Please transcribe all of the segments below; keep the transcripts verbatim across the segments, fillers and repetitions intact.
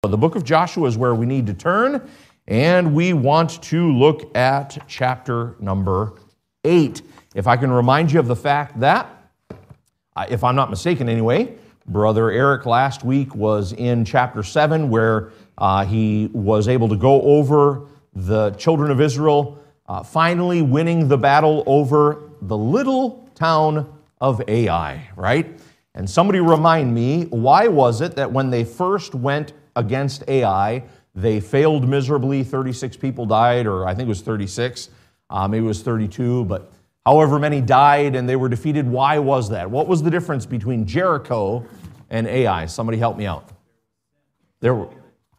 The book of Joshua is where we need to turn, and we want to look at chapter number eight. If I can remind you of the fact that, if I'm not mistaken anyway, Brother Eric last week was in chapter seven, where uh, he was able to go over the children of Israel uh, finally winning the battle over the little town of Ai, right? And somebody remind me, why was it that when they first went against Ai, they failed miserably? thirty-six people died, or I think it was thirty-six, uh, maybe it was thirty-two, but however many died and they were defeated. Why was that? What was the difference between Jericho and Ai? Somebody help me out. There were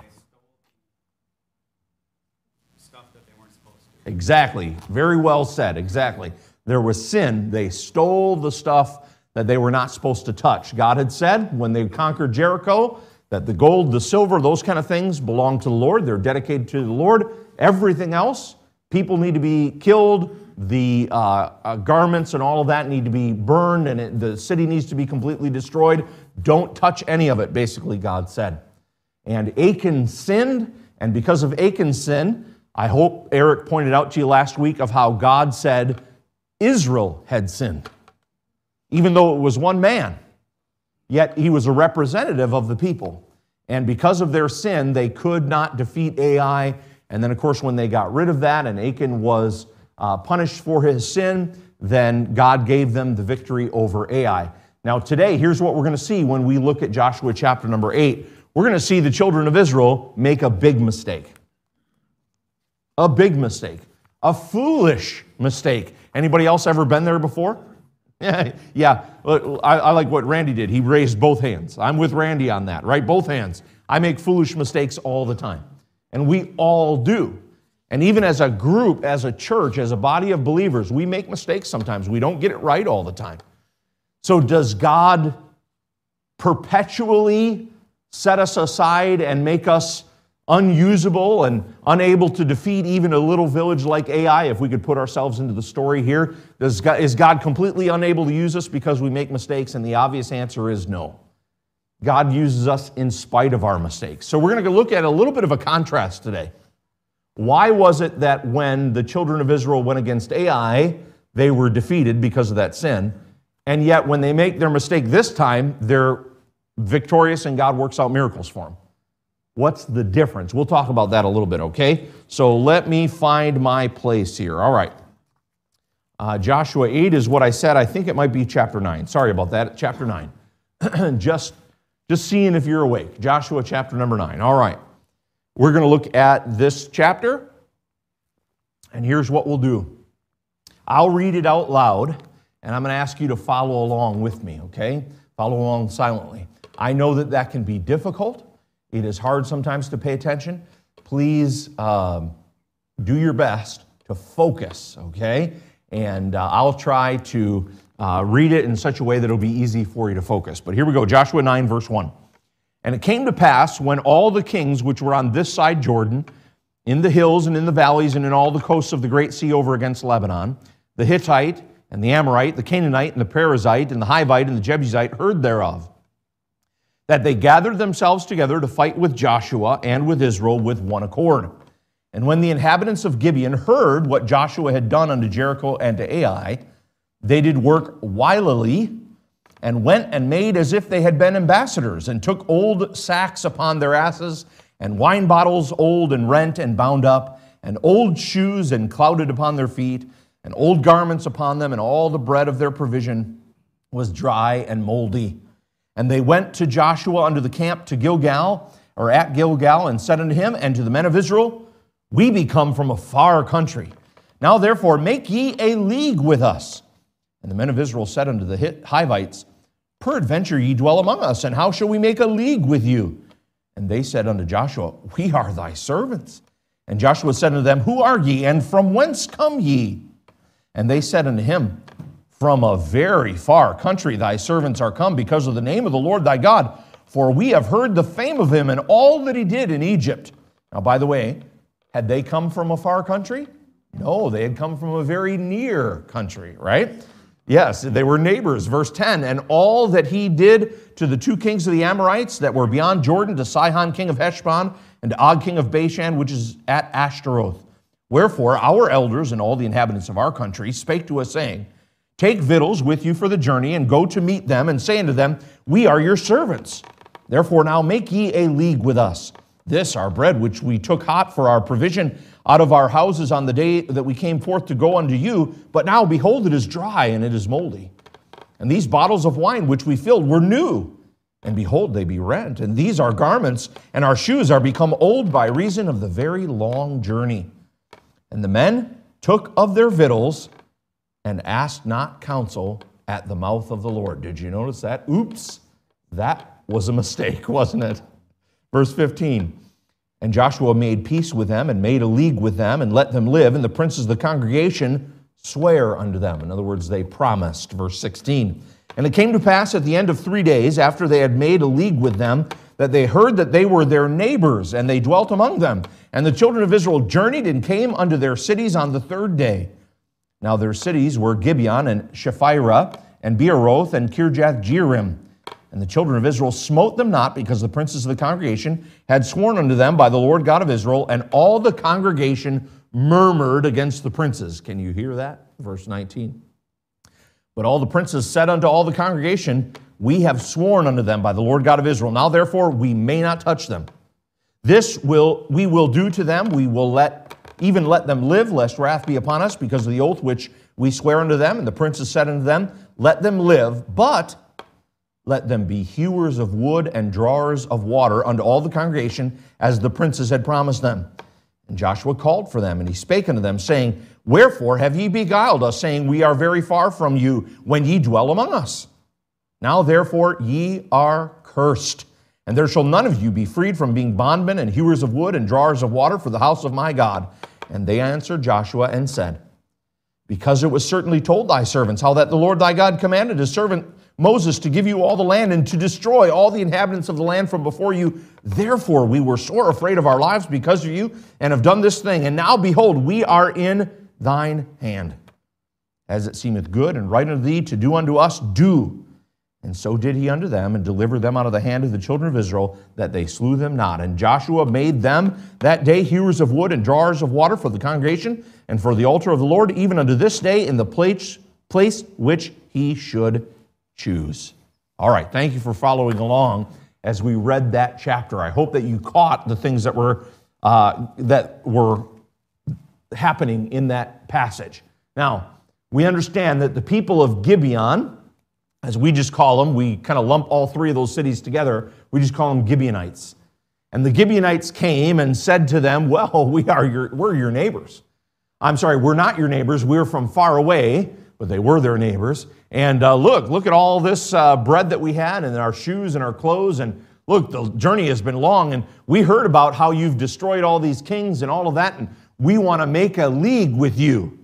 stuff that they weren't supposed to. Exactly. Very well said. Exactly. There was sin. They stole the stuff that they were not supposed to touch. God had said when they conquered Jericho that the gold, the silver, those kind of things belong to the Lord. They're dedicated to the Lord. Everything else, people need to be killed. The uh, uh, garments and all of that need to be burned, and it, the city needs to be completely destroyed. Don't touch any of it, basically, God said. And Achan sinned, and because of Achan's sin, I hope Eric pointed out to you last week of how God said Israel had sinned, even though it was one man. Yet he was a representative of the people. And because of their sin, they could not defeat Ai. And then, of course, when they got rid of that and Achan was uh, punished for his sin, then God gave them the victory over Ai. Now, today, here's what we're going to see when we look at Joshua chapter number eight. We're going to see the children of Israel make a big mistake. A big mistake. A foolish mistake. Anybody else ever been there before? Yeah, yeah. I, I like what Randy did. He raised both hands. I'm with Randy on that, right? Both hands. I make foolish mistakes all the time. And we all do. And even as a group, as a church, as a body of believers, we make mistakes sometimes. We don't get it right all the time. So does God perpetually set us aside and make us unusable and unable to defeat even a little village like Ai? If we could put ourselves into the story here, does God, is God completely unable to use us because we make mistakes? And the obvious answer is no. God uses us in spite of our mistakes. So we're going to look at a little bit of a contrast today. Why was it that when the children of Israel went against Ai, they were defeated because of that sin, and yet when they make their mistake this time, they're victorious and God works out miracles for them? What's the difference? We'll talk about that a little bit, okay? So let me find my place here. All right. Uh, Joshua eight is what I said. I think it might be chapter nine. Sorry about that. Chapter nine. just, just seeing if you're awake. Joshua chapter number nine. All right. We're going to look at this chapter, and here's what we'll do. I'll read it out loud, and I'm going to ask you to follow along with me, okay? Follow along silently. I know that that can be difficult. It is hard sometimes to pay attention. Please um, do your best to focus, okay? And uh, I'll try to uh, read it in such a way that it'll be easy for you to focus. But here we go, Joshua nine, verse one. And it came to pass when all the kings which were on this side Jordan, in the hills and in the valleys and in all the coasts of the great sea over against Lebanon, the Hittite and the Amorite, the Canaanite and the Perizzite and the Hivite and the Jebusite heard thereof, that they gathered themselves together to fight with Joshua and with Israel with one accord. And when the inhabitants of Gibeon heard what Joshua had done unto Jericho and to Ai, they did work wilily, and went and made as if they had been ambassadors, and took old sacks upon their asses, and wine bottles old and rent and bound up, and old shoes and clouded upon their feet, and old garments upon them, and all the bread of their provision was dry and moldy. And they went to Joshua unto the camp to Gilgal, or at Gilgal, and said unto him and to the men of Israel, We be come from a far country. Now therefore make ye a league with us. And the men of Israel said unto the Hivites, Peradventure ye dwell among us, and how shall we make a league with you? And they said unto Joshua, We are thy servants. And Joshua said unto them, Who are ye, and from whence come ye? And they said unto him, From a very far country thy servants are come, because of the name of the Lord thy God. For we have heard the fame of him and all that he did in Egypt. Now, by the way, had they come from a far country? No, they had come from a very near country, right? Yes, they were neighbors. Verse ten, and all that he did to the two kings of the Amorites that were beyond Jordan, to Sihon king of Heshbon, and to Og king of Bashan, which is at Ashtaroth. Wherefore our elders and all the inhabitants of our country spake to us, saying, take victuals with you for the journey, and go to meet them, and say unto them, we are your servants. Therefore now make ye a league with us. This our bread which we took hot for our provision out of our houses on the day that we came forth to go unto you, but now behold, it is dry, and it is moldy. And these bottles of wine which we filled were new, and behold, they be rent. And these our garments and our shoes are become old by reason of the very long journey. And the men took of their victuals, and asked not counsel at the mouth of the Lord. Did you notice that? Oops, that was a mistake, wasn't it? Verse fifteen, and Joshua made peace with them, and made a league with them, and let them live, and the princes of the congregation swear unto them. In other words, they promised. Verse sixteen, and it came to pass at the end of three days, after they had made a league with them, that they heard that they were their neighbors, and they dwelt among them. And the children of Israel journeyed and came unto their cities on the third day. Now their cities were Gibeon, and Shephirah, and Beeroth, and Kirjath-jearim. And the children of Israel smote them not, because the princes of the congregation had sworn unto them by the Lord God of Israel, and all the congregation murmured against the princes. Can you hear that? Verse nineteen. But all the princes said unto all the congregation, we have sworn unto them by the Lord God of Israel. Now therefore we may not touch them. This will we will do to them. We will let even let them live, lest wrath be upon us, because of the oath which we swear unto them. And the princes said unto them, let them live, but let them be hewers of wood and drawers of water unto all the congregation, as the princes had promised them. And Joshua called for them, and he spake unto them, saying, wherefore have ye beguiled us, saying, we are very far from you, when ye dwell among us? Now therefore ye are cursed, and there shall none of you be freed from being bondmen and hewers of wood and drawers of water for the house of my God. And they answered Joshua and said, because it was certainly told thy servants how that the Lord thy God commanded his servant Moses to give you all the land, and to destroy all the inhabitants of the land from before you. Therefore we were sore afraid of our lives because of you, and have done this thing. And now behold, we are in thine hand. As it seemeth good and right unto thee to do unto us, do. And so did he unto them, and delivered them out of the hand of the children of Israel, that they slew them not. And Joshua made them that day hewers of wood and drawers of water for the congregation, and for the altar of the Lord, even unto this day, in the place, place which he should choose. All right, thank you for following along as we read that chapter. I hope that you caught the things that were uh, that were happening in that passage. Now, we understand that the people of Gibeon, as we just call them, we kind of lump all three of those cities together, we just call them Gibeonites. And the Gibeonites came and said to them, well, we are your, we're your neighbors. I'm sorry, we're not your neighbors, we're from far away, but they were their neighbors. And uh, look, look at all this uh, bread that we had, and our shoes and our clothes, and look, the journey has been long, and we heard about how you've destroyed all these kings and all of that, and we want to make a league with you.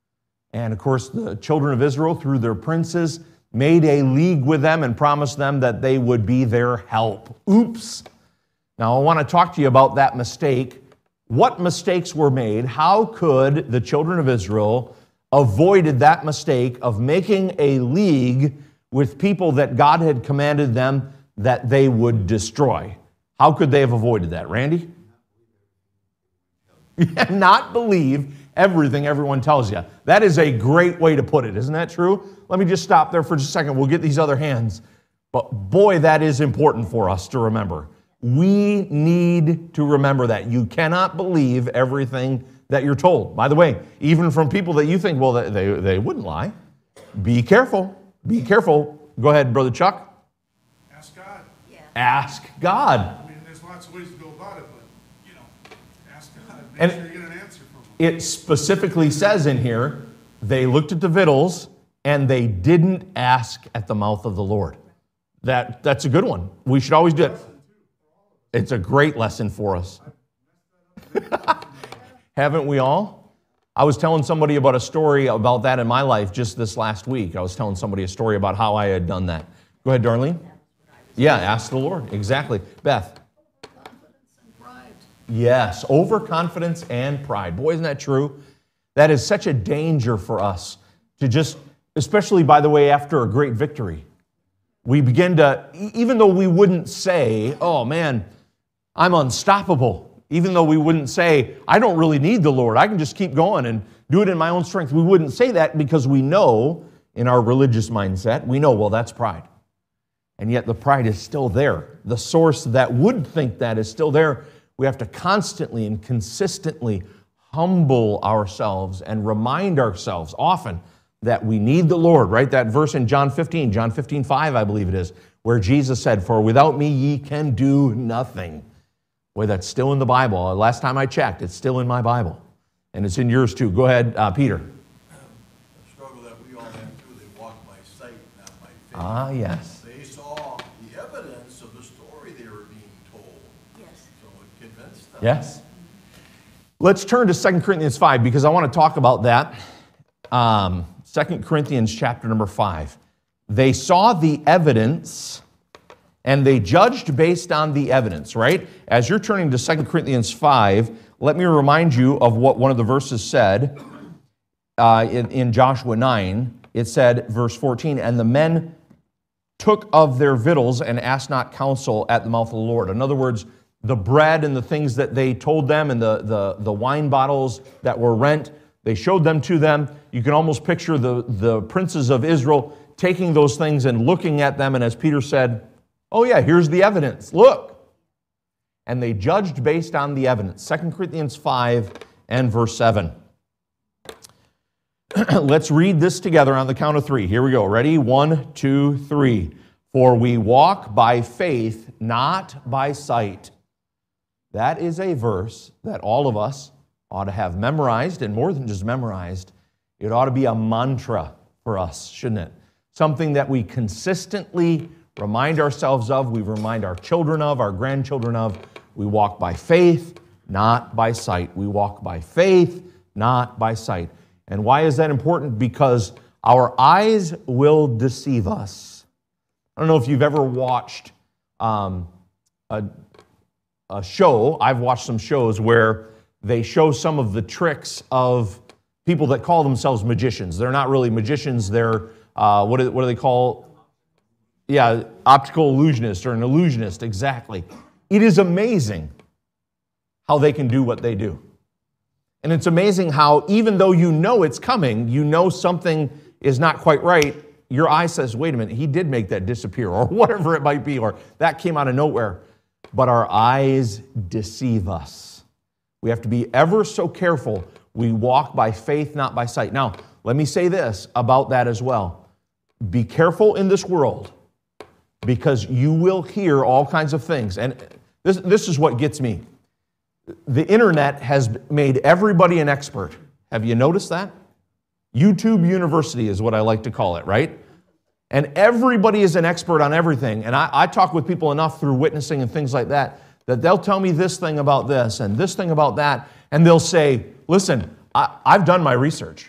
And of course, the children of Israel, through their princes, made a league with them and promised them that they would be their help. Oops. Now, I want to talk to you about that mistake. What mistakes were made? How could the children of Israel avoided that mistake of making a league with people that God had commanded them that they would destroy? How could they have avoided that, Randy? Not believe everything everyone tells you. That is a great way to put it. Isn't that true? Let me just stop there for just a second. We'll get these other hands. But boy, that is important for us to remember. We need to remember that. You cannot believe everything that you're told. By the way, even from people that you think, well, they, they wouldn't lie. Be careful. Be careful. Go ahead, Brother Chuck. Ask God. Yeah. Ask God. I mean, there's lots of ways to go about it, but, you know, ask God. Make And sure you get an answer from him. It specifically says in here, they looked at the victuals and they didn't ask at the mouth of the Lord. That, that's a good one. We should always do it. It's a great lesson for us. Haven't we all? I was telling somebody about a story about that in my life just this last week. I was telling somebody a story about how I had done that. Go ahead, Darlene. Yeah, ask the Lord. Exactly. Beth. Confidence and pride. Yes, overconfidence and pride. Boy, isn't that true? That is such a danger for us to just especially, by the way, after a great victory. We begin to, even though we wouldn't say, oh man, I'm unstoppable. Even though we wouldn't say, I don't really need the Lord. I can just keep going and do it in my own strength. We wouldn't say that because we know in our religious mindset, we know, well, that's pride. And yet the pride is still there. The source that would think that is still there. We have to constantly and consistently humble ourselves and remind ourselves often that we need the Lord, right? That verse in John fifteen, John fifteen, five, I believe it is, where Jesus said, for without me ye can do nothing. Boy, that's still in the Bible. Last time I checked, it's still in my Bible. And it's in yours too. Go ahead, uh, Peter. The struggle that we all went through, they walked by sight, not by faith. Ah, yes. They saw the evidence of the story they were being told. Yes. So it convinced them. Yes. Let's turn to Second Corinthians five because I want to talk about that. Um, Second Corinthians chapter number five. They saw the evidence and they judged based on the evidence, right? As you're turning to Second Corinthians five, let me remind you of what one of the verses said uh, in, in Joshua nine. It said, verse fourteen, and the men took of their victuals and asked not counsel at the mouth of the Lord. In other words, the bread and the things that they told them and the, the, the wine bottles that were rent, they showed them to them. You can almost picture the, the princes of Israel taking those things and looking at them, and as Peter said, oh yeah, here's the evidence, look. And they judged based on the evidence. Second Corinthians five and verse seven. Let's read this together on the count of three. Here we go. Ready? One, two, three. For we walk by faith, not by sight. That is a verse that all of us ought to have memorized, and more than just memorized, it ought to be a mantra for us, shouldn't it? Something that we consistently remind ourselves of, we remind our children of, our grandchildren of. We walk by faith, not by sight. We walk by faith, not by sight. And why is that important? Because our eyes will deceive us. I don't know if you've ever watched um, a, a show. I've watched some shows where they show some of the tricks of people that call themselves magicians. They're not really magicians. They're, uh, what, do, what do they call? Yeah, optical illusionist or an illusionist, exactly. It is amazing how they can do what they do. And it's amazing how even though you know it's coming, you know something is not quite right, your eye says, wait a minute, he did make that disappear, or whatever it might be, or that came out of nowhere. But our eyes deceive us. We have to be ever so careful. We walk by faith, not by sight. Now, let me say this about that as well. Be careful in this world, because you will hear all kinds of things. And this, this is what gets me. The internet has made everybody an expert. Have you noticed that? YouTube University is what I like to call it, right? And everybody is an expert on everything. And I, I talk with people enough through witnessing and things like that, that they'll tell me this thing about this and this thing about that, and they'll say, listen, I, I've done my research.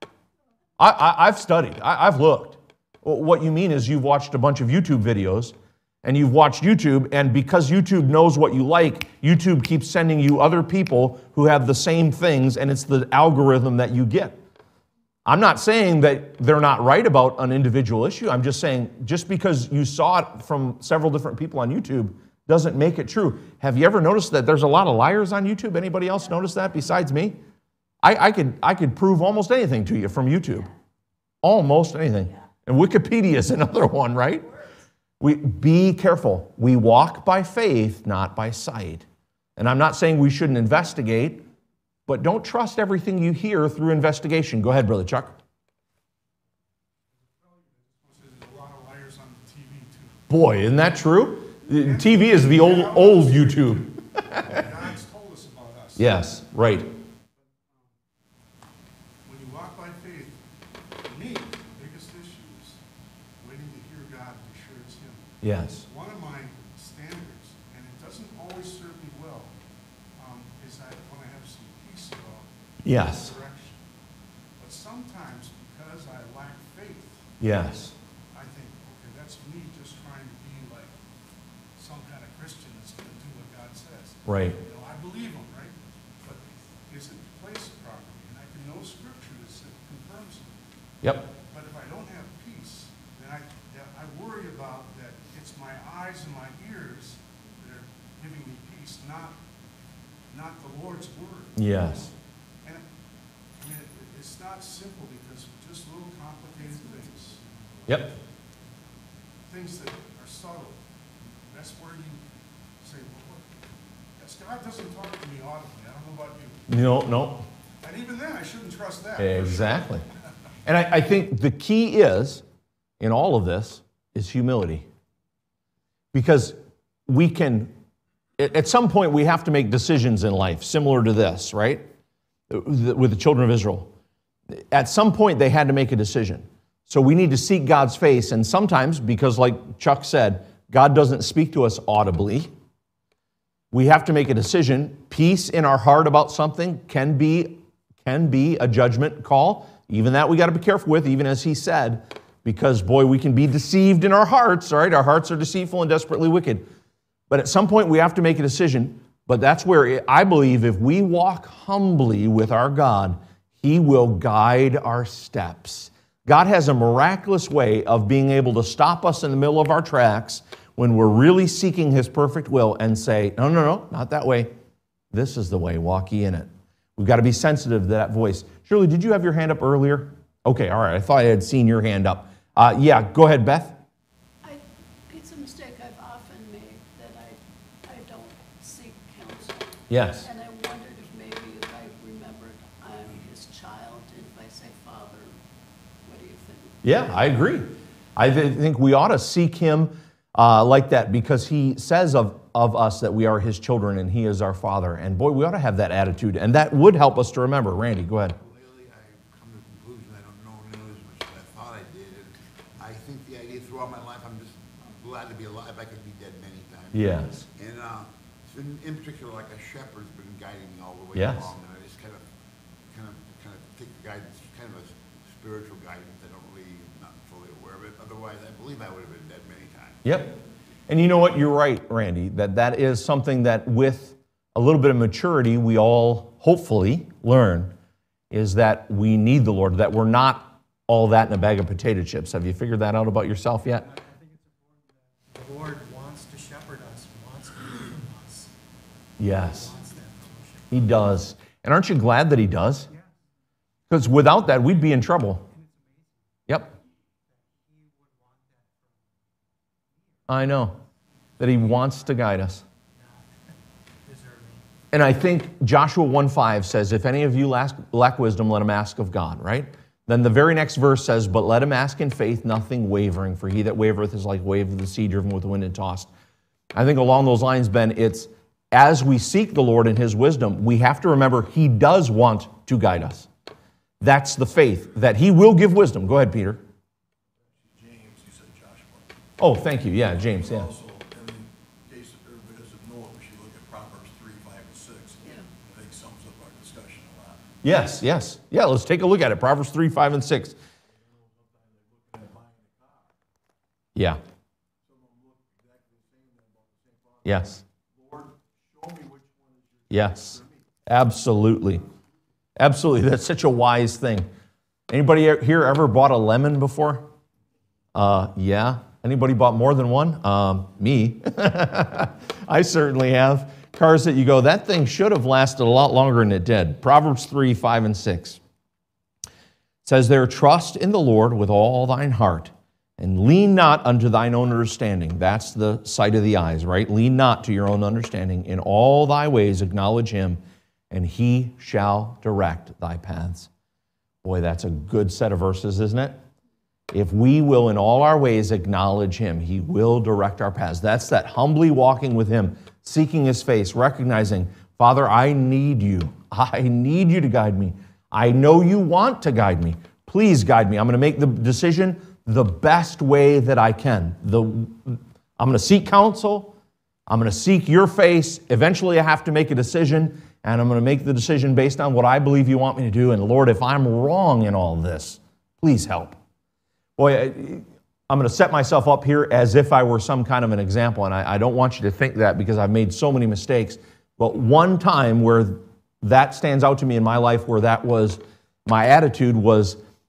I, I, I've studied. I, I've looked. What you mean is you've watched a bunch of YouTube videos, and you've watched YouTube, and because YouTube knows what you like, YouTube keeps sending you other people who have the same things, and it's the algorithm that you get. I'm not saying that they're not right about an individual issue. I'm just saying just because you saw it from several different people on YouTube doesn't make it true. Have you ever noticed that there's a lot of liars on YouTube? Anybody else notice that besides me? I, I could I could prove almost anything to you from YouTube. Almost anything. And Wikipedia is another one, right? We be careful. We walk by faith, not by sight. And I'm not saying we shouldn't investigate, but don't trust everything you hear through investigation. Go ahead, Brother Chuck. There's a lot of liars on T V too. Boy, isn't that true? T V is the old old YouTube. God's told us about us. Yes, right. When you walk by faith, for me, the biggest issue is waiting to hear God and be sure it's Him. Yes. One of my standards, and it doesn't always serve me well, um, is I want to have some peace about Yes. direction. But sometimes, because I lack faith, Yes. I think, okay, that's me just trying to be like some kind of Christian that's going to do what God says. Right. You know, I believe Him, right? But is it placed properly? And I can know Scripture that confirms it. Yep. But if I don't have peace, then I, that I worry about that it's my eyes and my ears that are giving me peace, not, not the Lord's word. Yes. And I mean, it, it's not simple because just little complicated things, Yep. things that are subtle. That's where you say, well, what? Yes, God doesn't talk to me audibly. I don't know about you. No, no. And even then, I shouldn't trust that. Exactly. And I, I think the key is, in all of this, is humility. Because we can, at at some point, we have to make decisions in life, similar to this, right? With the children of Israel. At some point, they had to make a decision. So we need to seek God's face. And sometimes, because like Chuck said, God doesn't speak to us audibly, we have to make a decision. Peace in our heart about something can be, can be a judgment call. Even that we got to be careful with, even as he said, because, boy, we can be deceived in our hearts, all right? Our hearts are deceitful and desperately wicked. But at some point, we have to make a decision. But that's where I believe if we walk humbly with our God, he will guide our steps. God has a miraculous way of being able to stop us in the middle of our tracks when we're really seeking his perfect will and say, no, no, no, not that way. This is the way, walk ye in it. We've got to be sensitive to that voice. Shirley, did you have your hand up earlier? Okay, all right. I thought I had seen your hand up. Uh, yeah, go ahead, Beth. I, it's a mistake I've often made that I, I don't seek counsel. Yes. And I wondered if maybe if I remembered I'm his child, and if I say, Father, what do you think? Yeah, I agree. I th- think we ought to seek him uh, like that because he says of, of us that we are his children and he is our Father. And boy, we ought to have that attitude. And that would help us to remember. Randy, go ahead. Lately, I've come to the conclusion I don't know nearly as much as I thought I did. And I think the idea throughout my life, I'm just I'm glad to be alive. I could be dead many times. Yes. And uh, it's been, in particular, like a shepherd's been guiding me all the way Yes. along. And I just kind of, kind of, kind of take the guidance, kind of a spiritual guidance. I don't really, not fully aware of it. Otherwise, I believe I would have been dead many times. Yep. And you know what? You're right, Randy, that that is something that with a little bit of maturity, we all hopefully learn is that we need the Lord, that we're not all that in a bag of potato chips. Have you figured that out about yourself yet? I think it's important that the Lord wants to shepherd us, wants to hear from us. Yes, Wants that fellowship. he does. And aren't you glad that he does? Yeah. Because without that, we'd be in trouble. And it's amazing Yep, that he would want that from I know. That he wants to guide us. not deserving. And I think Joshua one five says, if any of you lack, lack wisdom, let him ask of God, right? Then the very next verse says, but let him ask in faith, nothing wavering, for he that wavereth is like wave of the sea driven with the wind and tossed. I think along those lines, Ben, it's as we seek the Lord in his wisdom, we have to remember he does want to guide us. That's the faith, that he will give wisdom. Go ahead, Peter. James, you said Joshua. Oh, thank you. Yeah, James, yeah. Also, in case everybody doesn't know it, we should look at Proverbs three, five, and six. Yeah. I think sums up our discussion a lot. Yes, yes. Yeah, let's take a look at it. Proverbs three, five, and six. Yeah. Yes. Yes, absolutely. Absolutely, that's such a wise thing. Anybody here ever bought a lemon before? Uh, yeah. Anybody bought more than one? Um, me. I certainly have. Cars that you go, that thing should have lasted a lot longer than it did. Proverbs three, five, and six. It says there, trust in the Lord with all thine heart, and lean not unto thine own understanding. That's the sight of the eyes, right? Lean not to your own understanding. In all thy ways acknowledge him, and he shall direct thy paths. Boy, that's a good set of verses, isn't it? If we will in all our ways acknowledge him, he will direct our paths. That's that humbly walking with him, seeking his face, recognizing, Father, I need you. I need you to guide me. I know you want to guide me. Please guide me. I'm going to make the decision the best way that I can. The, I'm going to seek counsel. I'm going to seek your face. Eventually, I have to make a decision, and I'm going to make the decision based on what I believe you want me to do. And Lord, if I'm wrong in all this, please help. Boy, I'm going to set myself up here as if I were some kind of an example, and I, I don't want you to think that because I've made so many mistakes. But one time where that stands out to me in my life where that was, my attitude was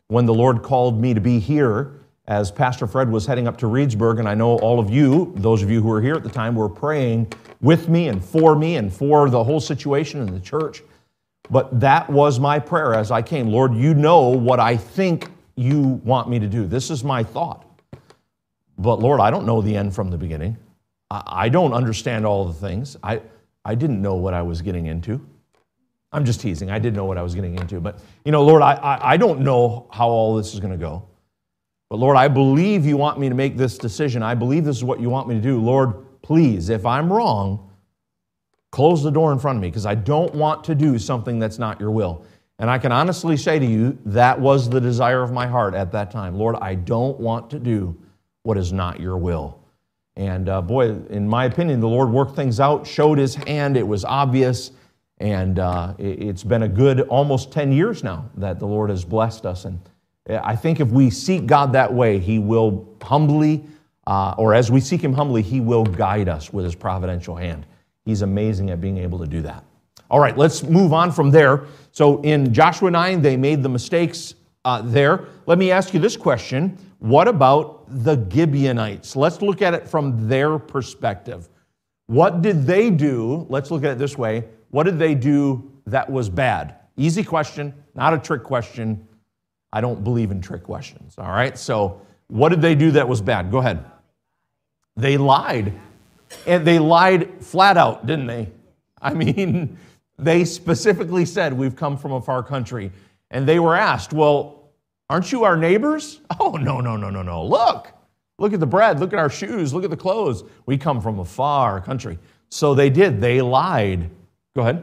when the Lord called me to be here, as Pastor Fred was heading up to Reedsburg, and I know all of you, those of you who were here at the time, were praying with me and for me and for the whole situation in the church. But that was my prayer as I came. Lord, you know what I think you want me to do. This is my thought. But Lord, I don't know the end from the beginning. I, I don't understand all the things. I, I didn't know what I was getting into. I'm just teasing. I did know what I was getting into. But, you know, Lord, I, I, I don't know how all this is going to go. But Lord, I believe you want me to make this decision. I believe this is what you want me to do. Lord, please, if I'm wrong, close the door in front of me, because I don't want to do something that's not your will. And I can honestly say to you, that was the desire of my heart at that time. Lord, I don't want to do what is not your will. And uh, boy, in my opinion, the Lord worked things out, showed his hand, it was obvious, and uh, it's been a good almost ten years now that the Lord has blessed us. And I think if we seek God that way, he will humbly, uh, or as we seek him humbly, he will guide us with his providential hand. He's amazing at being able to do that. All right, let's move on from there. So in Joshua nine, they made the mistakes uh, there. Let me ask you this question. What about the Gibeonites? Let's look at it from their perspective. What did they do? Let's look at it this way. What did they do that was bad? Easy question, not a trick question. I don't believe in trick questions, all right? So what did they do that was bad? Go ahead. They lied. And they lied flat out, didn't they? I mean, they specifically said, we've come from a far country. And they were asked, well, aren't you our neighbors? Oh, no, no, no, no, no. Look. Look at the bread. Look at our shoes. Look at the clothes. We come from a far country. So they did. They lied. Go ahead.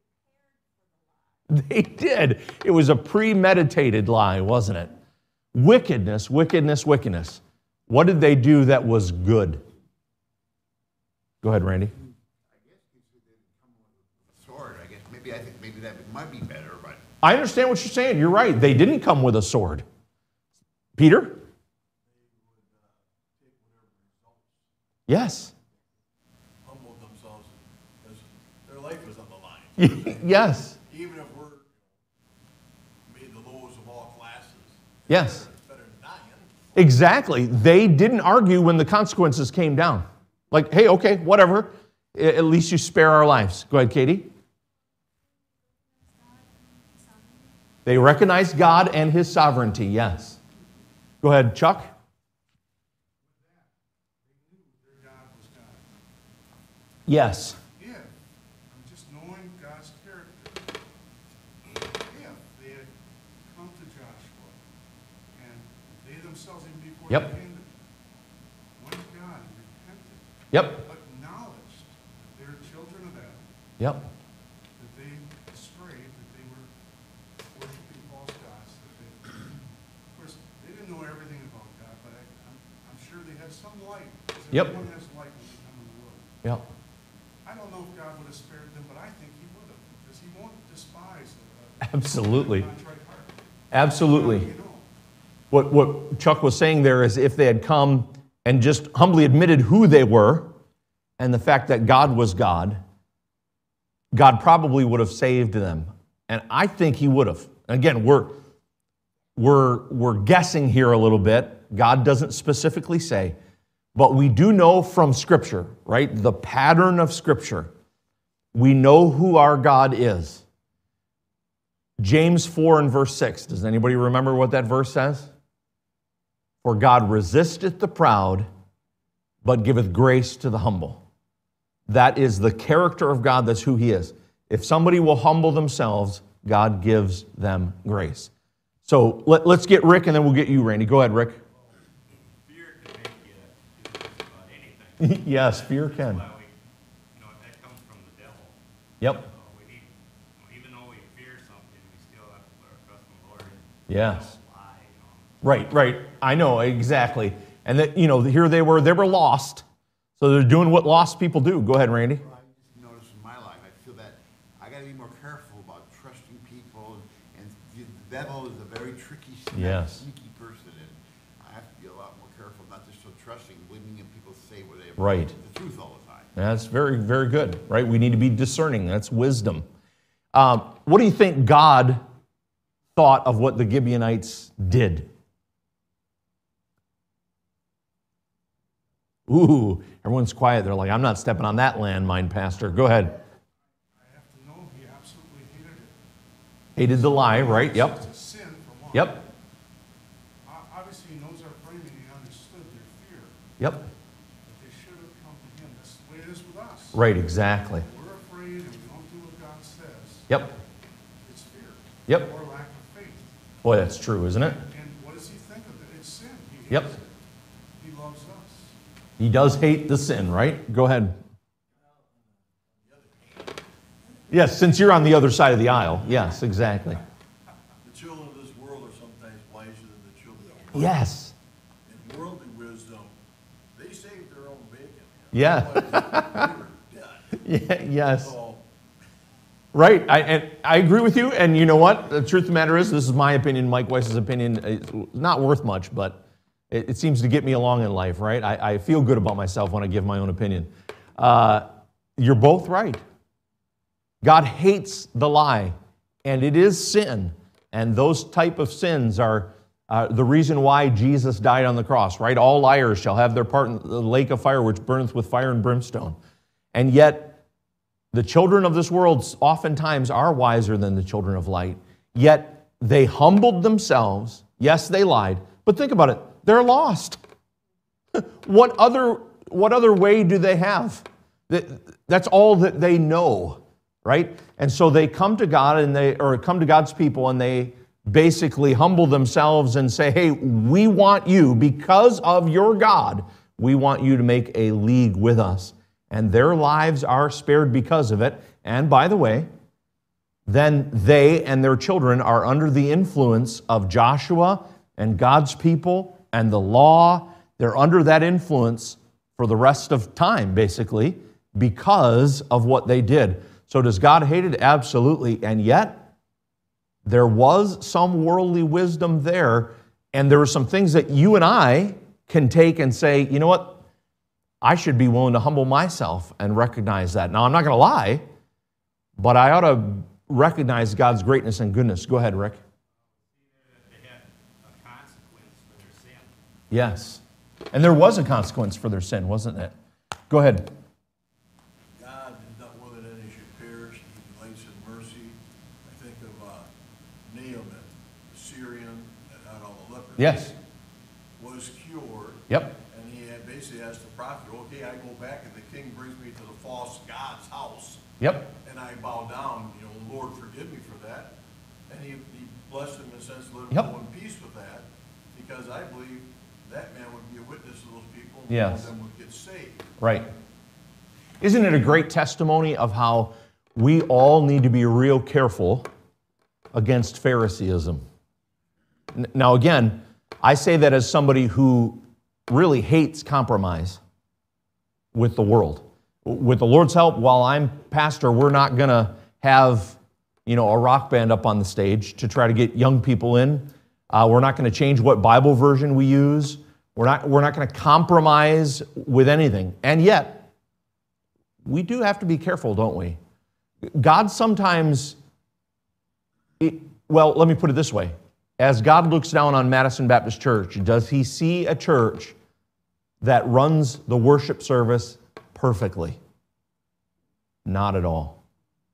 They did. It was a premeditated lie, wasn't it? Wickedness, wickedness, wickedness. What did they do that was good? Go ahead, Randy. I guess if they didn't come with a sword, I guess maybe I think maybe that might be better, but I understand what you're saying. You're right. They didn't come with a sword. Peter? Yes. Humbled themselves, because their life was on the line. Yes. Even if we're made the lowest of all classes. Yes. It's better than dying. Exactly. They didn't argue when the consequences came down. Like, hey, okay, whatever. At least you spare our lives. Go ahead, Katie. They recognized God and his sovereignty, yes. Go ahead, Chuck. Their God was God. Yes. If, I'm just knowing God's character, if they had come to Joshua and they themselves, even before Yep. they came to went to God and repented, Yep. acknowledged that they're children of Adam, Yep. that they strayed, that they were worshiping false gods, that they, of course, they didn't know everything about God, but I, I'm, I'm sure they had some light. Because Yep. everyone has light when they come in the world. Yep. I don't know if God would have spared them, but I think he would have, because he won't despise a, a Absolutely. contrite heart. Absolutely. You know, What, what Chuck was saying there is if they had come and just humbly admitted who they were and the fact that God was God, God probably would have saved them. And I think he would have. Again, we're, we're, we're guessing here a little bit. God doesn't specifically say. But we do know from Scripture, right? The pattern of Scripture. We know who our God is. James four and verse six. Does anybody remember what that verse says? For God resisteth the proud, but giveth grace to the humble. That is the character of God. That's who he is. If somebody will humble themselves, God gives them grace. So let, let's get Rick, and then we'll get you, Randy. Go ahead, Rick. Fear can make you do just about anything. Yes, fear can. That's why we, you know, that comes from the devil. Yep. So we need, even though we fear something, we still have to put our trust in the Lord. and Yes. don't lie, you know. Right, right. I know, exactly. And that, you know, here they were, they were lost. So they're doing what lost people do. Go ahead, Randy. Well, I just noticed in my life, I feel that I got to be more careful about trusting people, and the devil is a very tricky, sneaky, Yes. sneaky person, and I have to be a lot more careful, not just so trusting, believing in people say what they Right. the truth all the time. That's very, very good, right? We need to be discerning. That's wisdom. Um, what do you think God thought of what the Gibeonites did. Ooh, everyone's quiet. They're like, I'm not stepping on that landmine, Pastor. Go ahead. I have to know he absolutely hated it. Hated the lie, right? Yep. It's a sin for one. Yep. O- Obviously, he knows our frame and he understood their fear, Yep. but they should have come to him. That's the way it is with us. Right, exactly. We're afraid and we don't do what God says. Yep. It's fear. Yep. Or lack of faith. Boy, that's true, isn't it? And what does he think of it? It's sin. He hates Yep. it. He loves us. He does hate the sin, right? Go ahead. Yes, since you're on the other side of the aisle. Yes, exactly. The children of this world are sometimes wiser than the children of light. Yes. In worldly wisdom, they saved their own bacon. Yeah. Otherwise, they were dead. Yeah, yes. So, Right. I, and I agree with you. And you know what? The truth of the matter is, this is my opinion. Mike Weiss's opinion. It's not worth much, but it, it seems to get me along in life, right? I, I feel good about myself when I give my own opinion. Uh, you're both right. God hates the lie, and it is sin. And those type of sins are uh, the reason why Jesus died on the cross, right? All liars shall have their part in the lake of fire, which burneth with fire and brimstone. And yet, the children of this world oftentimes are wiser than the children of light. Yet, they humbled themselves. Yes, they lied. But think about it. They're lost. What other, what other way do they have? That's all that they know. Right? And so they come to God and they, or come to God's people and they basically humble themselves and say, hey, we want you, because of your God, we want you to make a league with us. And their lives are spared because of it. And by the way, then they and their children are under the influence of Joshua and God's people and the law. They're under that influence for the rest of time, basically, because of what they did. So does God hate it? Absolutely. And yet, there was some worldly wisdom there, and there were some things that you and I can take and say, you know what? I should be willing to humble myself and recognize that. Now, I'm not going to lie, but I ought to recognize God's greatness and goodness. Go ahead, Rick. They had a consequence for their sin. Yes. And there was a consequence for their sin, wasn't it? Go ahead. God is not willing that any should perish. He delights in mercy. I think of uh, Naaman, the Syrian that had all the leprosy. Yes. Was cured. Yep. And he had basically asked the prophet, okay, I go back and the king brings me to the false god's house. Yep. And I bow down, you know, Lord, forgive me for that. And he, he blessed him in a sense to let him Yep. go in peace with that, because I believe that man would be a witness to those people, and Yes. all of them would get saved. Right. Isn't it a great testimony of how we all need to be real careful against Phariseeism? N- Now, again, I say that as somebody who really hates compromise with the world. With the Lord's help, while I'm pastor, we're not going to have, you know, a rock band up on the stage to try to get young people in. Uh, we're not going to change what Bible version we use. We're not, we're not going to compromise with anything. And yet, we do have to be careful, don't we? God sometimes, it, well, let me put it this way. As God looks down on Madison Baptist Church, does He see a church that runs the worship service perfectly? Not at all.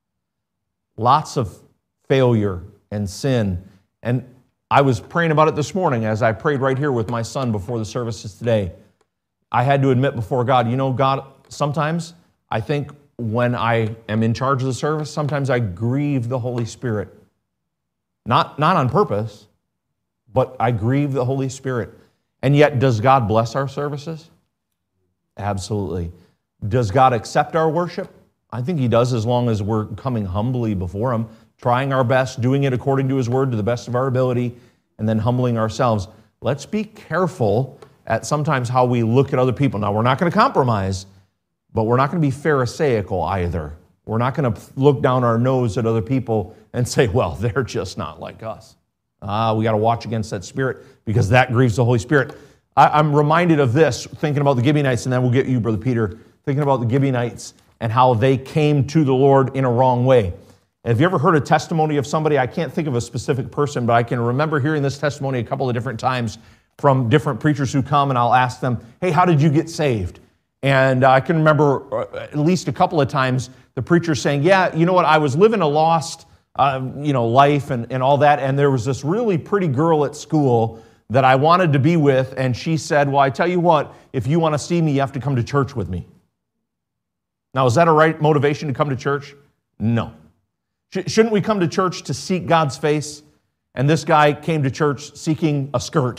Lots of failure and sin. And I was praying about it this morning as I prayed right here with my son before the services today. I had to admit before God, you know, God, sometimes I think when I am in charge of the service, sometimes I grieve the Holy Spirit. Not, not on purpose, but I grieve the Holy Spirit. And yet, does God bless our services? Absolutely. Does God accept our worship? I think He does, as long as we're coming humbly before Him, trying our best, doing it according to His Word to the best of our ability, and then humbling ourselves. Let's be careful at sometimes how we look at other people. Now, we're not going to compromise, but we're not going to be pharisaical either. We're not going to look down our nose at other people and say, well, they're just not like us. Ah, we got to watch against that spirit, because that grieves the Holy Spirit. I, I'm reminded of this, thinking about the Gibeonites, and then we'll get you, Brother Peter, thinking about the Gibeonites and how they came to the Lord in a wrong way. Have you ever heard a testimony of somebody? I can't think of a specific person, but I can remember hearing this testimony a couple of different times from different preachers who come, and I'll ask them, hey, how did you get saved? And I can remember at least a couple of times the preacher saying, yeah, you know what, I was living a lost uh, you know, life and, and all that, and there was this really pretty girl at school that I wanted to be with, and she said, well, I tell you what, if you want to see me, you have to come to church with me. Now, is that a right motivation to come to church? No. Shouldn't we come to church to seek God's face? And this guy came to church seeking a skirt,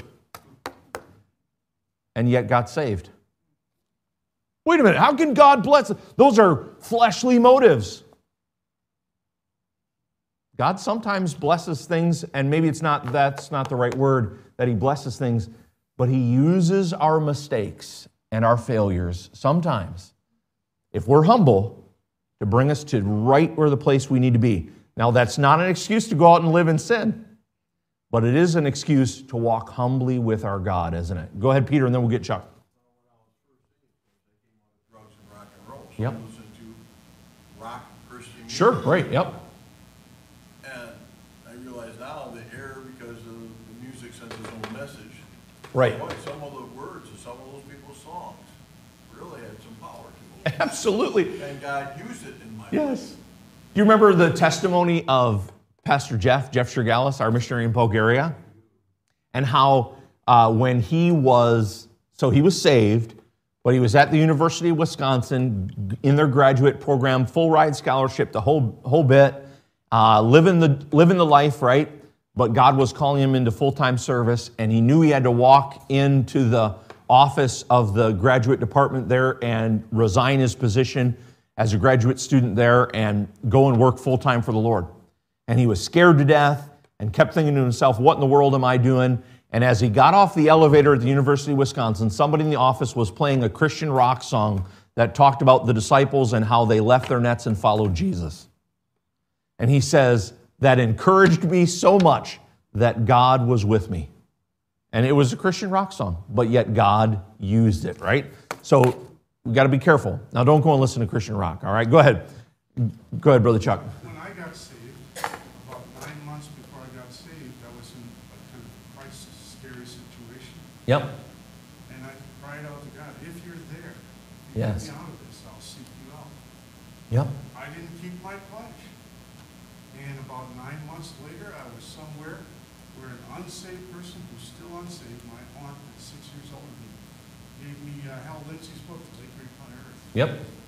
and yet got saved. Wait a minute, how can God bless? Those are fleshly motives. God sometimes blesses things, and maybe it's not, that's not the right word, that He blesses things, but He uses our mistakes and our failures sometimes, if we're humble, to bring us to right where the place we need to be. Now, that's not an excuse to go out and live in sin, but it is an excuse to walk humbly with our God, isn't it? Go ahead, Peter, and then we'll get Chuck. Drugs and rock and roll. Yep. So I listened to rock Christian music. Sure, great, yep. And I realize now the error because of the music sends its own message. Right. Boy, some of the words of some of those people's songs really had some power to them. Absolutely. And God used it in my Yes. Do you remember the testimony of Pastor Jeff, Jeff Shergalis, our missionary in Bulgaria? And how uh, when he was, so he was saved, but he was at the University of Wisconsin in their graduate program, full ride scholarship, the whole whole bit, uh, living the living the life, right? But God was calling him into full-time service, and he knew he had to walk into the office of the graduate department there and resign his position as a graduate student there and go and work full-time for the Lord. And he was scared to death and kept thinking to himself, what in the world am I doing? And as he got off the elevator at the University of Wisconsin, somebody in the office was playing a Christian rock song that talked about the disciples and how they left their nets and followed Jesus. And he says, that encouraged me so much that God was with me. And it was a Christian rock song, but yet God used it, right? So we got to be careful. Now, don't go and listen to Christian rock, all right? Go ahead. Go ahead, Brother Chuck. When I got saved, about nine months before I got saved, I was in a kind of crisis, scary situation. Yep. And I cried out to God, if you're there, if you Yes. get me out of this, I'll seek you out. Yep. I didn't keep my pledge. And about nine months later, I was somewhere where an unsaved person who's still unsaved, my aunt that's six years older than me, gave me uh, Hal Lindsey's book, The Lake Great Planet Earth. Yep.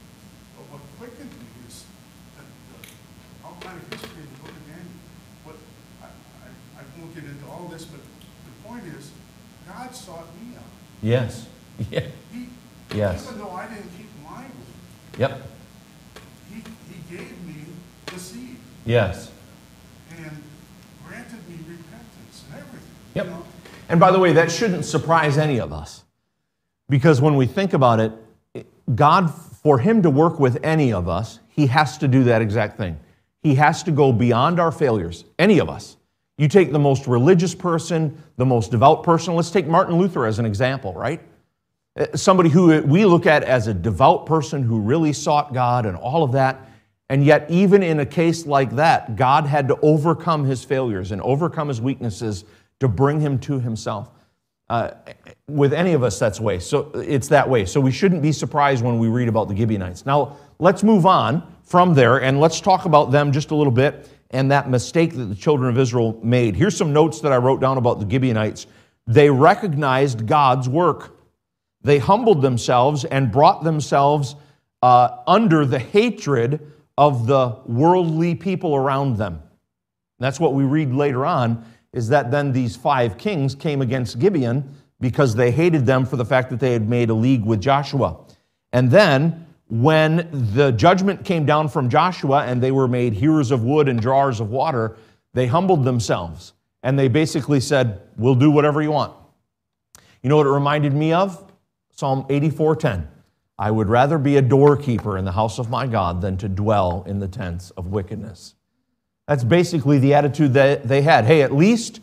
But what quickened me is that the outline of history in the book of Daniel. What, I, I, I won't get into all this, but the point is, God sought me out. Yes. Yeah. He, Yes. Even though I didn't keep my word, Yep. he, he gave me the seed Yes. and granted me repentance and everything. Yep. You know? And by the way, that shouldn't surprise any of us. Because when we think about it, God, for Him to work with any of us, He has to do that exact thing. He has to go beyond our failures, any of us. You take the most religious person, the most devout person. Let's take Martin Luther as an example, right? Somebody who we look at as a devout person who really sought God and all of that. And yet, even in a case like that, God had to overcome his failures and overcome his weaknesses to bring him to Himself. Uh, with any of us, that's way. So it's that way. So we shouldn't be surprised when we read about the Gibeonites. Now, let's move on from there and let's talk about them just a little bit and that mistake that the children of Israel made. Here's some notes that I wrote down about the Gibeonites. They recognized God's work. They humbled themselves and brought themselves uh, under the hatred of the worldly people around them. That's what we read later on, is that then these five kings came against Gibeon because they hated them for the fact that they had made a league with Joshua. And then when the judgment came down from Joshua and they were made hewers of wood and drawers of water, they humbled themselves. And they basically said, we'll do whatever you want. You know what it reminded me of? Psalm eighty-four ten. I would rather be a doorkeeper in the house of my God than to dwell in the tents of wickedness. That's basically the attitude that they had. Hey, at least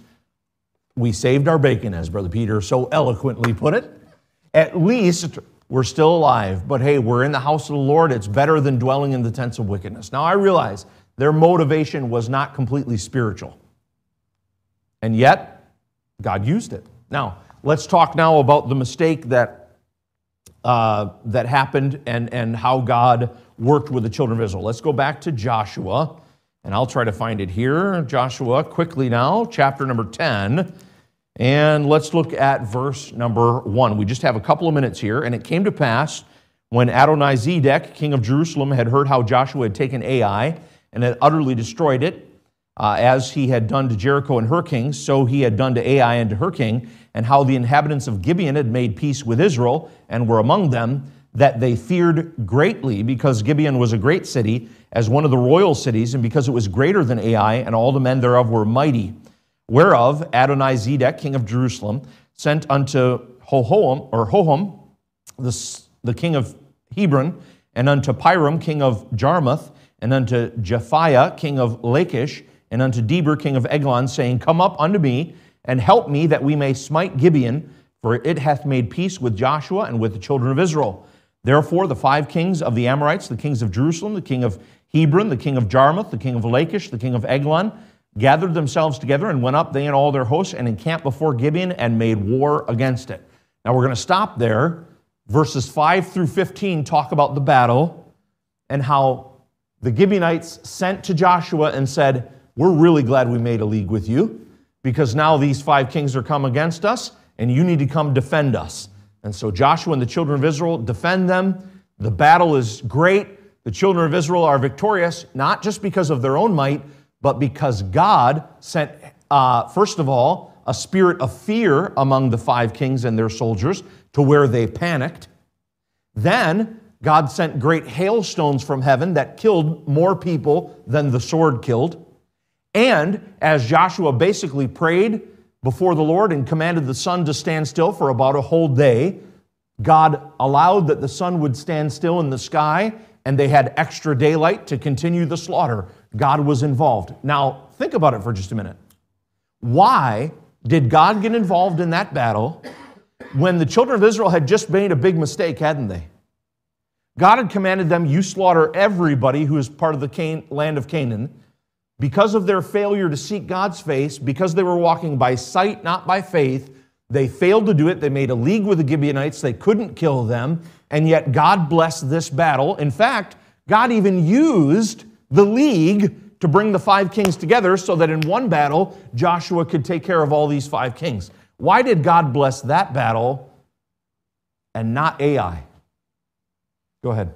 we saved our bacon, as Brother Peter so eloquently put it. At least we're still alive. But hey, we're in the house of the Lord. It's better than dwelling in the tents of wickedness. Now, I realize Their motivation was not completely spiritual. And yet, God used it. Now, let's talk now about the mistake that, uh, that happened and, and how God worked with the children of Israel. Let's go back to Joshua, and I'll try to find it here. Joshua, quickly now, chapter number ten. And let's look at verse number one. We just have a couple of minutes here. And it came to pass, when Adonizedek, king of Jerusalem, had heard how Joshua had taken Ai and had utterly destroyed it, uh, as he had done to Jericho and her king, so he had done to Ai and to her king, and how the inhabitants of Gibeon had made peace with Israel and were among them, that they feared greatly, because Gibeon was a great city, as one of the royal cities, and because it was greater than Ai, and all the men thereof were mighty. Whereof Adonizedek, king of Jerusalem, sent unto Hohom, or Hoham, the, the king of Hebron, and unto Piram, king of Jarmuth, and unto Japhiah, king of Lachish, and unto Deber, king of Eglon, saying, Come up unto me, and help me, that we may smite Gibeon, for it hath made peace with Joshua and with the children of Israel. Therefore the five kings of the Amorites, the kings of Jerusalem, the king of Hebron, the king of Jarmuth, the king of Lachish, the king of Eglon, gathered themselves together and went up, they and all their hosts, and encamped before Gibeon and made war against it. Now we're going to stop there. Verses five through fifteen talk about the battle and how the Gibeonites sent to Joshua and said, We're really glad we made a league with you, because now these five kings are come against us, and you need to come defend us. And so Joshua and the children of Israel defend them. The battle is great. The children of Israel are victorious, not just because of their own might, but because God sent, uh, first of all, a spirit of fear among the five kings and their soldiers to where they panicked. Then God sent great hailstones from heaven that killed more people than the sword killed. And as Joshua basically prayed before the Lord and commanded the sun to stand still for about a whole day, God allowed that the sun would stand still in the sky, and they had extra daylight to continue the slaughter. God was involved. Now, think about it for just a minute. Why did God get involved in that battle when the children of Israel had just made a big mistake, hadn't they? God had commanded them, you slaughter everybody who is part of the Can- land of Canaan. Because of their failure to seek God's face, because they were walking by sight, not by faith, they failed to do it. They made a league with the Gibeonites. They couldn't kill them. And yet God blessed this battle. In fact, God even used the league to bring the five kings together so that in one battle, Joshua could take care of all these five kings. Why did God bless that battle and not Ai? Go ahead.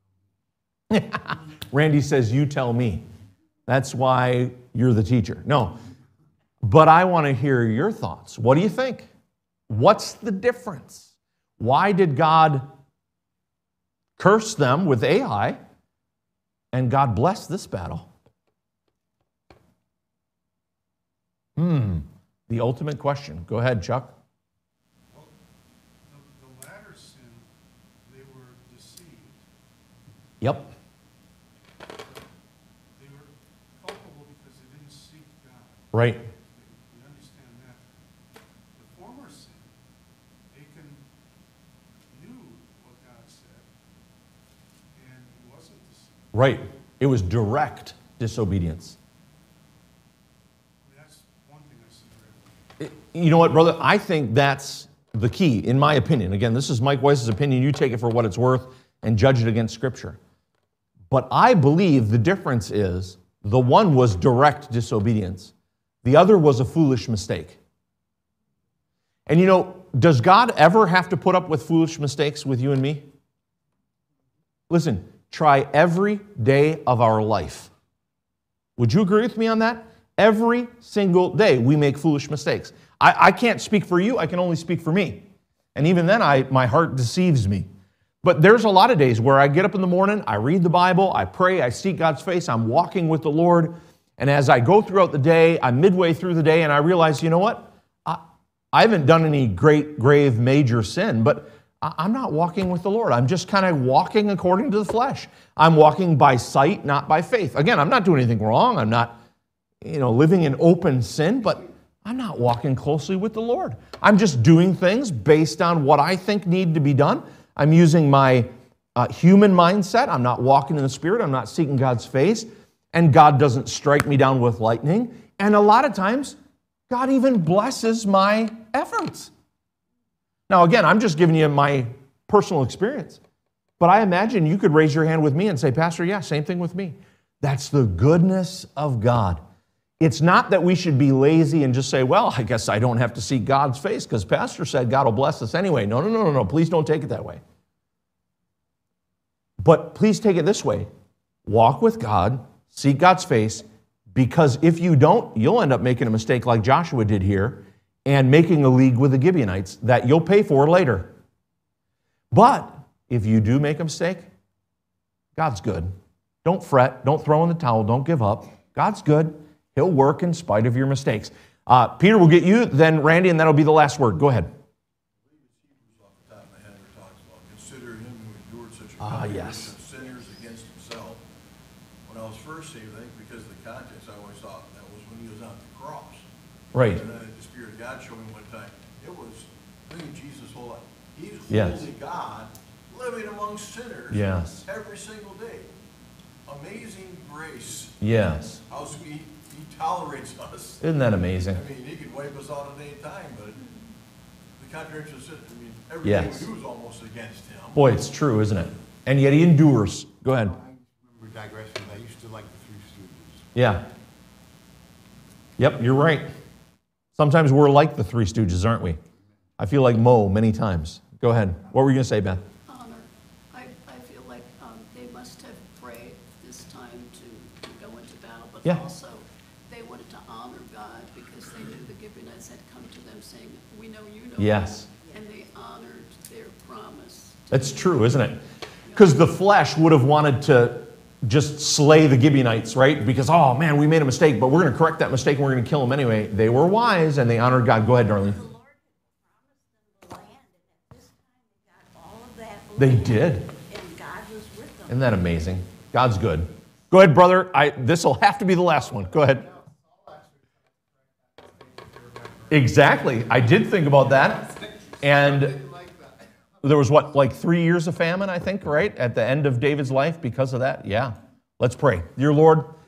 Randy says, you tell me. That's why you're the teacher. No, but I want to hear your thoughts. What do you think? What's the difference? Why did God curse them with Ai and God bless this battle? Hmm, the ultimate question. Go ahead, Chuck. Well, the, the latter sin, they were deceived. Yep. They were culpable because they didn't seek God. Right. We understand that. The former sin, Achan knew what God said, and he wasn't deceived. Right. It was direct disobedience. That's one thing I see right away. You know what, brother? I think that's the key, in my opinion. Again, this is Mike Weiss's opinion. You take it for what it's worth and judge it against Scripture. But I believe the difference is the one was direct disobedience. The other was a foolish mistake. And you know, does God ever have to put up with foolish mistakes with you and me? Listen, try every day of our life. Would you agree with me on that? Every single day we make foolish mistakes. I, I can't speak for you, I can only speak for me. And even then, I, my heart deceives me. But there's a lot of days where I get up in the morning, I read the Bible, I pray, I seek God's face, I'm walking with the Lord, and as I go throughout the day, I'm midway through the day, and I realize, you know what? I, I haven't done any great, grave, major sin, but I, I'm not walking with the Lord. I'm just kind of walking according to the flesh. I'm walking by sight, not by faith. Again, I'm not doing anything wrong. I'm not, you know, living in open sin, but I'm not walking closely with the Lord. I'm just doing things based on what I think need to be done. I'm using my uh, human mindset. I'm not walking in the Spirit. I'm not seeking God's face. and God doesn't strike me down with lightning. And a lot of times, God even blesses my efforts. Now, again, I'm just giving you my personal experience. But I imagine you could raise your hand with me and say, Pastor, yeah, same thing with me. That's the goodness of God. It's not that we should be lazy and just say, well, I guess I don't have to see God's face because Pastor said God will bless us anyway. No, no, no, no, no. Please don't take it that way. But please take it this way. Walk with God, seek God's face, because if you don't, you'll end up making a mistake like Joshua did here and making a league with the Gibeonites that you'll pay for later. But if you do make a mistake, God's good. Don't fret. Don't throw in the towel. Don't give up. God's good. He'll work in spite of your mistakes. Uh, Peter will get you, then Randy, and that'll be the last word. Go ahead. Off the top of my head, where it talks about consider him who endured such a Ah, congregation yes. of sinners against himself. When I was first saved, I think because of the context, I always thought that was when he was on the cross. Right. And then the Spirit of God showed me one time, it was, I mean, Jesus' whole life. He's Yes. holy God living among sinners Yes. every single day. Amazing grace. Yes. How sweet he tolerates us. Isn't that amazing? I mean, he could wipe us out at any time, but the contradiction is, I mean, everything Yes. we do is almost against him. Boy, it's true, isn't it? And yet he endures. Go ahead. I remember digressing, I used to like the Three Stooges. Yeah. Yep, you're right. Sometimes we're like the Three Stooges, aren't we? I feel like Mo many times. Go ahead. What were you going to say, Beth? Honor. I, I feel like um, they must have prayed this time to, to go into battle, but Yeah. also they wanted to honor God because they knew the Gibeonites had come to them saying, we know you know. Yes. God," and they honored their promise. That's true, isn't it? Because the flesh would have wanted to just slay the Gibeonites, right? Because, oh man, we made a mistake, but we're going to correct that mistake and we're going to kill them anyway. They were wise and they honored God. Go ahead, darling. The Lord had promised them the land, and at this time they got all of that They land, did. and God was with them. Isn't that amazing? God's good. Go ahead, brother. I, this will have to be the last one. Go ahead. Exactly. I did think about that. And there was what, like three years of famine, I think, right? At the end of David's life because of that? Yeah. Let's pray. Dear Lord,